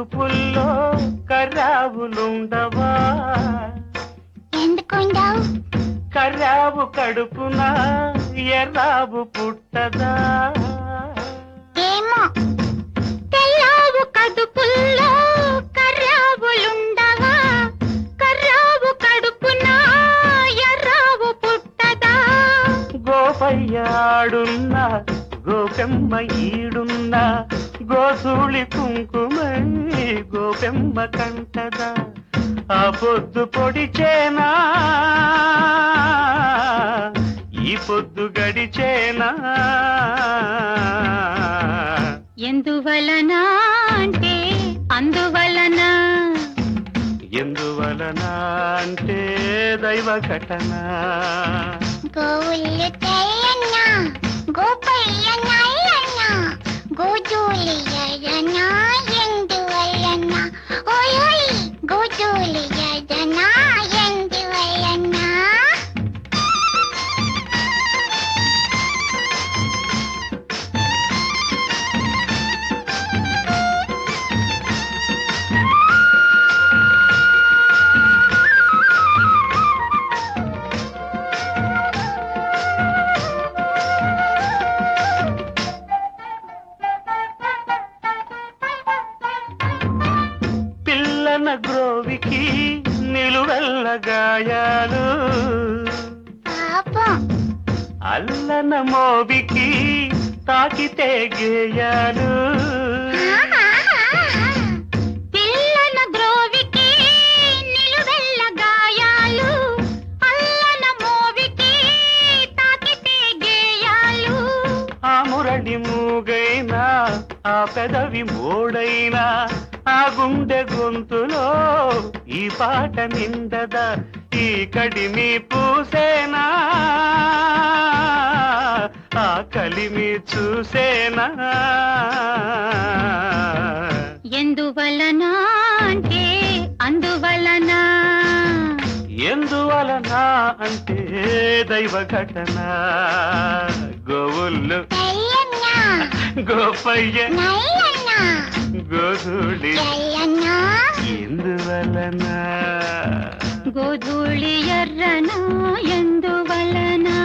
కడుపుల్లో కర్రావులుండవా? ఎందుకుండవు? కర్రావు కడుపున ఎర్రావు పుట్టదా? ఏమో, తెల్లావు కడుపుల్లో కర్రావులుండవా? కర్రావు కడుపున ఎర్రావు పుట్టదా? గోపయ్యాడున్నా గోపెమ్మ ఈడున్నా గోధూళి కుంకుమై గోపెమ్మ కంటదా? ఆ పొద్దు పొడిచేనా ఈ పొద్దు గడిచేనా? ఎందువలన అంటే అందువలన. ఎందువలన అంటే దైవ ఘటన. గోవులు తెల్లన్న గోపయ్య నల్లన్న గోధూళి ఎర్రన ఎందువలన? ఓయ్ గోధూళి ఎర్రన ఎందువలన? పిల్లన గ్రోవికి నిలువెల్ల గాయాలు, పాపం అల్లన మోవికి తాకితే గేయాలు. పిల్లన గ్రోవికి నిలువెల్ల గాయాలు, అల్లన మోవికి తాకితే గేయాలు. ఆ మురళి మూగైనా ఆ పెదవి మోడైనా ఆ గుండె గొంతులో ఈ పాట నిండదా? ఈ కడిమి పూసేనా ఆ కలిమి చూసేనా? ఎందువలన అంటే అందువలన. ఎందువలన అంటే దైవ ఘటన. గోవుళ్ళు గోపయ్య గోధూళి ఎందువలన? గోధూళి ఎర్రన ఎందువలన?